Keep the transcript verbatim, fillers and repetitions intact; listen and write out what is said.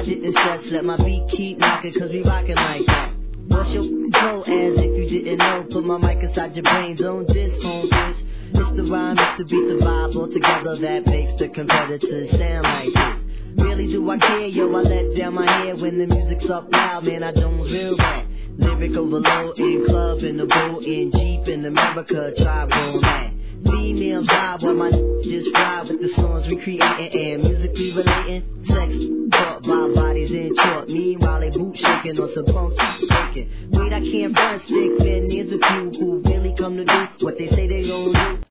I didn't stress, let my beat keep knocking, cause we rockin' like that. What's your flow as if you didn't know? Put my mic inside your brain, don't diss, home bitch. It's the rhyme, it's the beat, the vibe all together that makes the competitors sound like this. Really do I care, yo, I let down my hair when the music's up loud, man, I don't feel that. Lyric overload in club, in the boat, in Jeep, in America, tribe going mad. Female vibe while my just ride with the songs we creating and musically relating. Sex, talk, vibe, bodies in short. Meanwhile, they boot shaking on some punk shaking. Wait, I can't run, stick, man, there's a few who really come to do what they say they gon' do.